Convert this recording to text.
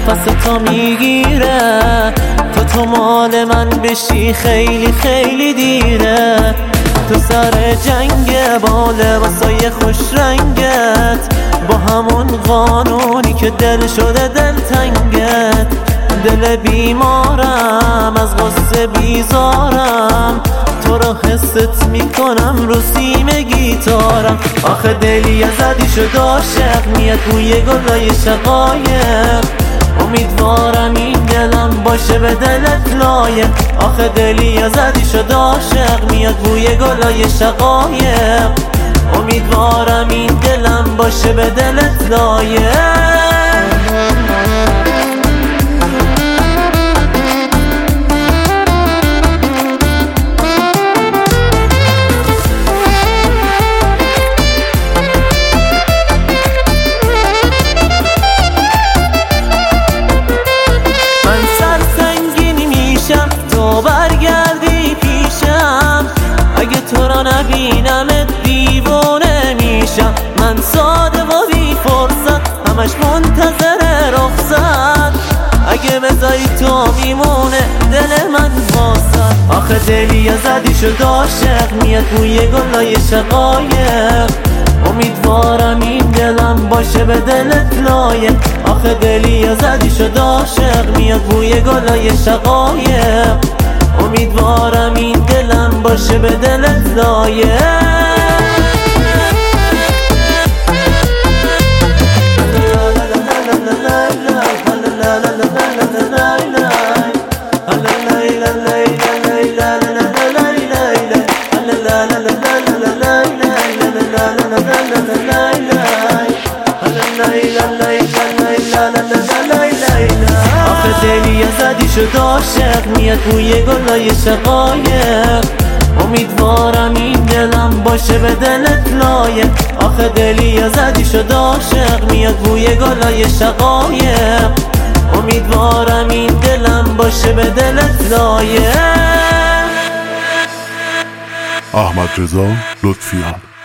نفس تو میگیره، تو مال من بشی خیلی خیلی دیره. تو سر جنگ با لباسای خوش رنگت، با همون قانونی که دل شده دلتنگت. دل بیمارم از غصه بیزارم، تو رو حست میکنم رو سیم گیتارم. آخه دلی ازدی شد عاشق، میاد بوی گلای شقایق. امیدوارم این دلم باشه به دلت لایق. آخه دلی ازدی شد عاشق، میاد بوی گلای شقایق. امیدوارم این دلم باشه به دلت لایق. برگردی پیشم، اگه تو را نبینمت دیوانه میشم. من ساده و بی فرصت، همش منتظر رخصت. اگه بذاری تو میمونه دل من واسط. آخه دلی ازدی شد عاشق، میاد بوی گلای شقایق. امیدوارم این دلم باشه به دلت لایق. آخه دلی ازدی شد عاشق، میاد بوی گلای شقایق. امیدوارم این دلم باشه به دلت لایق. آخه دلی ازدی شد عاشق، میاد بوی گلای شقایق. امیدوارم این دلم باشه به دلت لایق. آخه دلی ازدی شد عاشق، میاد بوی گلای شقایق. امیدوارم این دلم باشه به دلت لایق. احمد رضا لطفیان.